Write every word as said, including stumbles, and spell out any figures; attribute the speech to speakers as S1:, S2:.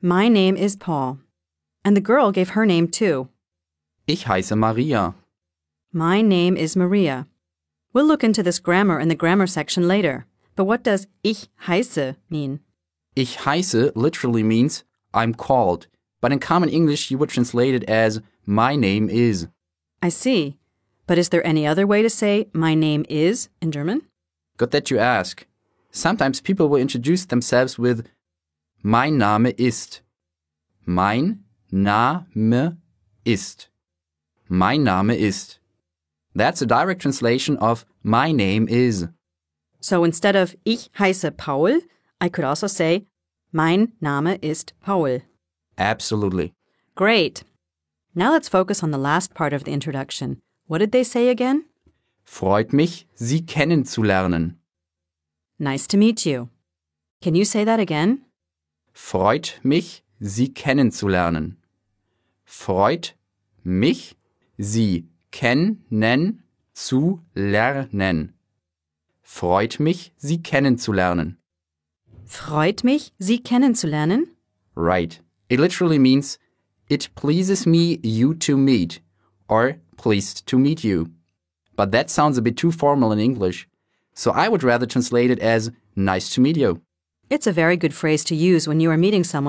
S1: My name is Paul. And the girl gave her name too.
S2: Ich heiße Maria.
S1: My name is Maria. We'll look into this grammar in the grammar section later. But what does ich heiße mean?
S2: Ich heiße literally means I'm called, but in common English you would translate it as my name is.
S1: I see. But is there any other way to say my name is in German?
S2: Good that you ask. Sometimes people will introduce themselves with mein Name ist. Mein Name ist. Mein Name ist. That's a direct translation of my name is.
S1: So instead of ich heiße Paul, I could also say mein Name ist Paul.
S2: Absolutely.
S1: Great. Now let's focus on the last part of the introduction. What did they say again?
S2: Freut mich, Sie kennenzulernen.
S1: Nice to meet you. Can you say that again?
S2: Freut mich, Sie kennenzulernen. Freut mich, Sie kennen zu lernen. Freut mich, Sie kennenzulernen.
S1: Freut mich, Sie kennenzulernen?
S2: Right. It literally means, it pleases me you to meet, or pleased to meet you. But that sounds a bit too formal in English, so I would rather translate it as nice to meet you.
S1: It's a very good phrase to use when you are meeting someone